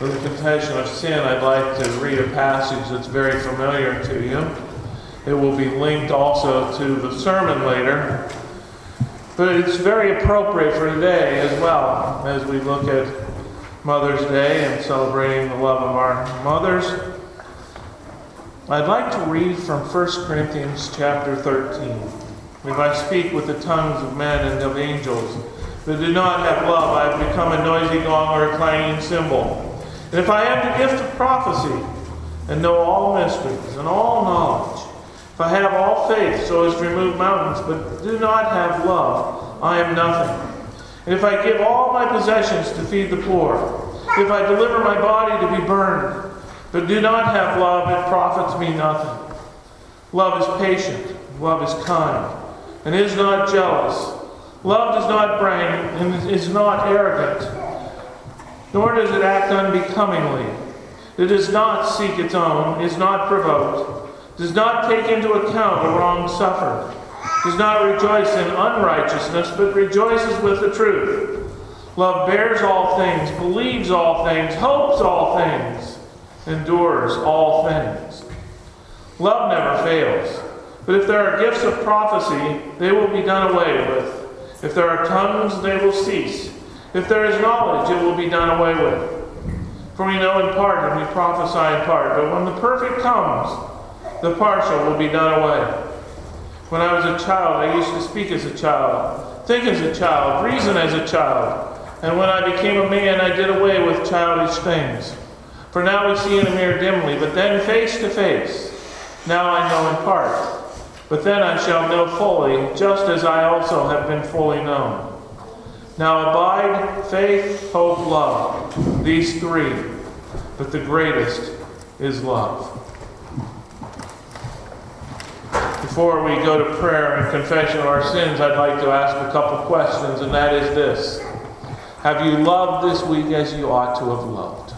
For the confession of sin, I'd like to read a passage that's very familiar to you. It will be linked also to the sermon later. But it's very appropriate for today as well, as we look at Mother's Day and celebrating the love of our mothers. I'd like to read from 1 Corinthians chapter 13. If I speak with the tongues of men and of angels, but do not have love, I have become a noisy gong or a clanging cymbal. And if I have the gift of prophecy, and know all mysteries, and all knowledge, if I have all faith so as to remove mountains, but do not have love, I am nothing. And if I give all my possessions to feed the poor, if I deliver my body to be burned, but do not have love, it profits me nothing. Love is patient, love is kind, and is not jealous. Love does not brag and is not arrogant, nor does it act unbecomingly. It does not seek its own, is not provoked, does not take into account a wrong suffered, does not rejoice in unrighteousness, but rejoices with the truth. Love bears all things, believes all things, hopes all things, endures all things. Love never fails. But if there are gifts of prophecy, they will be done away with. If there are tongues, they will cease. If there is knowledge, it will be done away with. For we know in part and we prophesy in part. But when the perfect comes, the partial will be done away. When I was a child, I used to speak as a child, think as a child, reason as a child. And when I became a man, I did away with childish things. For now we see in a mirror dimly, but then face to face. Now I know in part. But then I shall know fully, just as I also have been fully known. Now abide faith, hope, love, these three, but the greatest is love. Before we go to prayer and confession of our sins, I'd like to ask a couple questions, and that is this. Have you loved this week as you ought to have loved?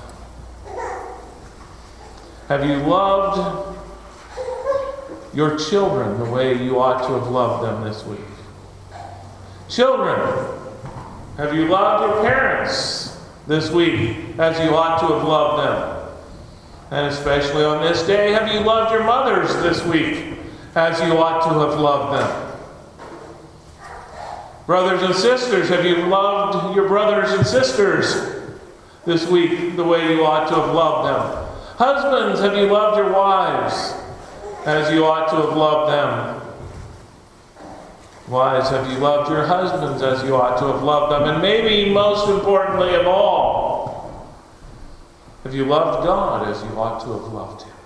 Have you loved your children the way you ought to have loved them this week? Children, have you loved your parents this week as you ought to have loved them? And especially on this day, have you loved your mothers this week as you ought to have loved them? Brothers and sisters, have you loved your brothers and sisters this week the way you ought to have loved them? Husbands, have you loved your wives as you ought to have loved them? Wives, have you loved your husbands as you ought to have loved them? And maybe most importantly of all, have you loved God as you ought to have loved Him?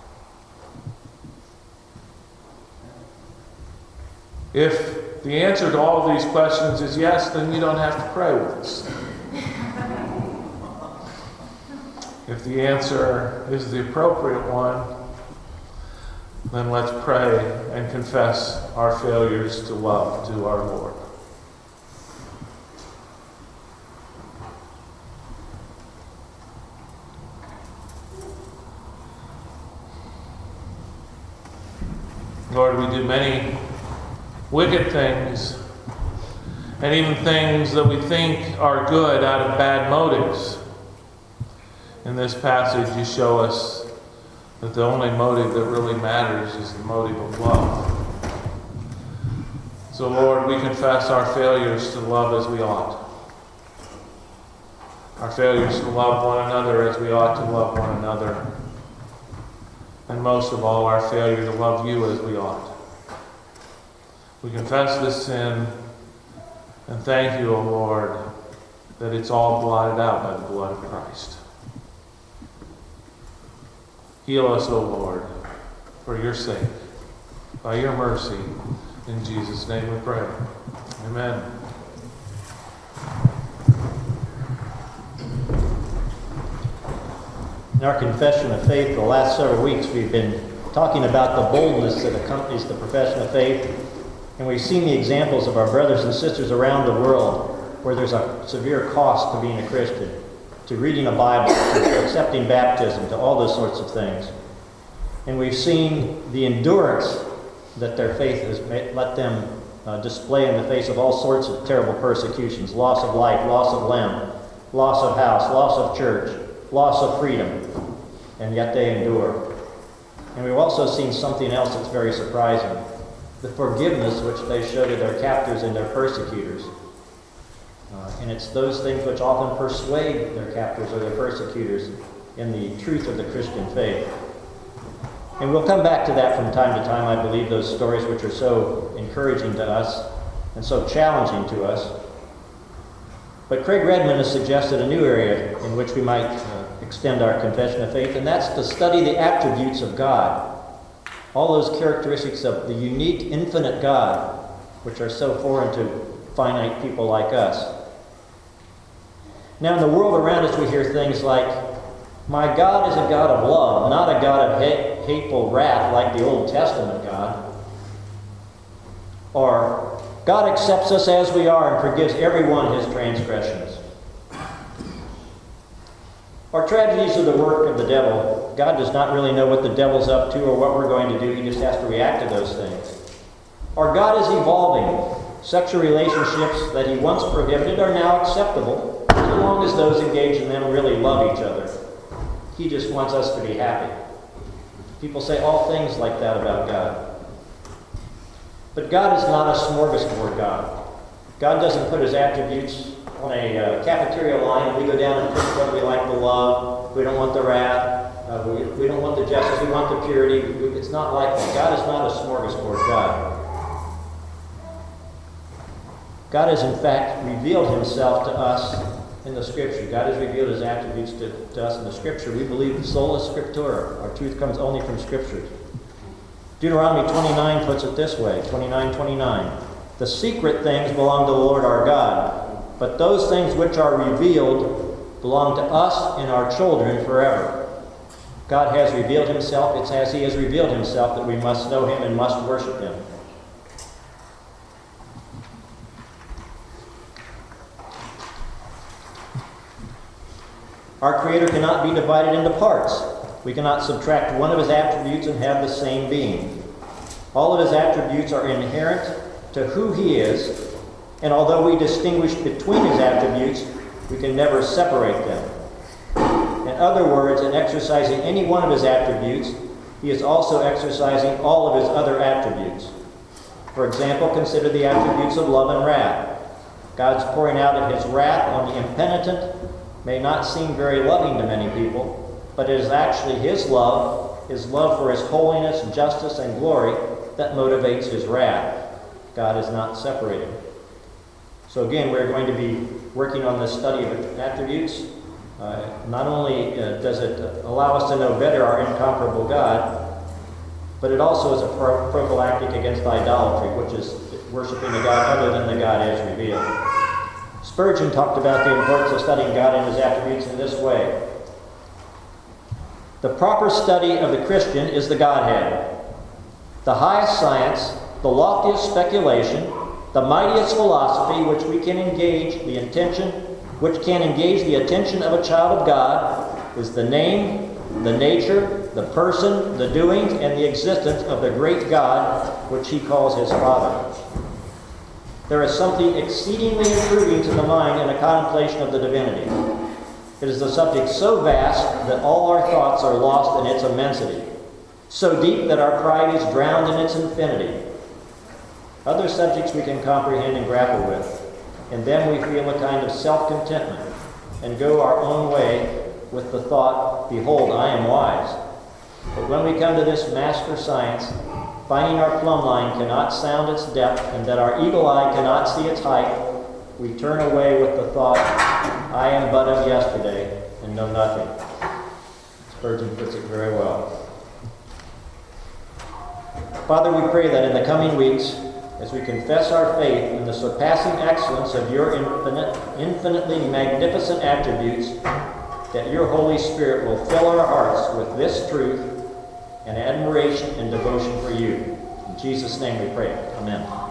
If the answer to all of these questions is yes, then you don't have to pray with us. If the answer is the appropriate one, then let's pray and confess our failures to love to our Lord. Lord, we do many wicked things, and even things that we think are good out of bad motives. In this passage, you show us that the only motive that really matters is the motive of love. So, Lord, we confess our failures to love as we ought. Our failures to love one another as we ought to love one another. And most of all, our failure to love you as we ought. We confess this sin and thank you, O Lord, that it's all blotted out by the blood of Christ. Heal us, O Lord, for your sake, by your mercy. In Jesus' name we pray. Amen. In our confession of faith, the last several weeks, we've been talking about the boldness that accompanies the profession of faith. And we've seen the examples of our brothers and sisters around the world where there's a severe cost to being a Christian, to reading a Bible, to accepting baptism, to all those sorts of things. And we've seen the endurance that their faith has let them display in the face of all sorts of terrible persecutions, loss of life, loss of limb, loss of house, loss of church, loss of freedom, and yet they endure. And we've also seen something else that's very surprising, the forgiveness which they show to their captors and their persecutors. And it's those things which often persuade their captors or their persecutors in the truth of the Christian faith. And we'll come back to that from time to time, I believe, those stories which are so encouraging to us and so challenging to us. But Craig Redmond has suggested a new area in which we might extend our confession of faith, and that's to study the attributes of God. All those characteristics of the unique, infinite God, which are so foreign to finite people like us. Now, in the world around us, we hear things like, "My God is a God of love, not a God of hateful wrath like the Old Testament God." Or, "God accepts us as we are and forgives everyone his transgressions." Or, "Tragedies are the work of the devil. God does not really know what the devil's up to or what we're going to do. He just has to react to those things." Or, "God is evolving. Sexual relationships that he once prohibited are now acceptable, as long as those engaged in them really love each other. He just wants us to be happy." People say all things like that about God. But God is not a smorgasbord God. God doesn't put his attributes on a cafeteria line and we go down and pick what we like to love. We don't want the wrath. We don't want the justice. We want the purity. It's not like that. God is not a smorgasbord God. God has in fact revealed himself to us in the Scripture. God has revealed his attributes to us in the Scripture. We believe sola scriptura. Our truth comes only from Scripture. Deuteronomy 29 puts it this way, 29:29. "The secret things belong to the Lord our God, but those things which are revealed belong to us and our children forever." God has revealed himself. It's as he has revealed himself that we must know him and must worship him. Our Creator cannot be divided into parts. We cannot subtract one of his attributes and have the same being. All of his attributes are inherent to who he is, and although we distinguish between his attributes, we can never separate them. In other words, in exercising any one of his attributes, he is also exercising all of his other attributes. For example, consider the attributes of love and wrath. God's pouring out of his wrath on the impenitent may not seem very loving to many people, but it is actually his love for his holiness, justice, and glory that motivates his wrath. God is not separated. So again, we're going to be working on this study of attributes. Not only does it allow us to know better our incomparable God, but it also is a prophylactic against idolatry, which is worshiping a God other than the God as revealed. Spurgeon talked about the importance of studying God and his attributes in this way. "The proper study of the Christian is the Godhead. The highest science, the loftiest speculation, the mightiest philosophy which can engage the attention of a child of God is the name, the nature, the person, the doings, and the existence of the great God which he calls his Father. There is something exceedingly improving to the mind in a contemplation of the divinity. It is a subject so vast that all our thoughts are lost in its immensity, so deep that our pride is drowned in its infinity. Other subjects we can comprehend and grapple with, and then we feel a kind of self-contentment and go our own way with the thought, 'Behold, I am wise.' But when we come to this master science, finding our plumb line cannot sound its depth and that our eagle eye cannot see its height, we turn away with the thought, 'I am but of yesterday and know nothing.'" Spurgeon puts it very well. Father, we pray that in the coming weeks, as we confess our faith in the surpassing excellence of your infinitely magnificent attributes, that your Holy Spirit will fill our hearts with this truth and admiration and devotion for you. In Jesus' name we pray. Amen.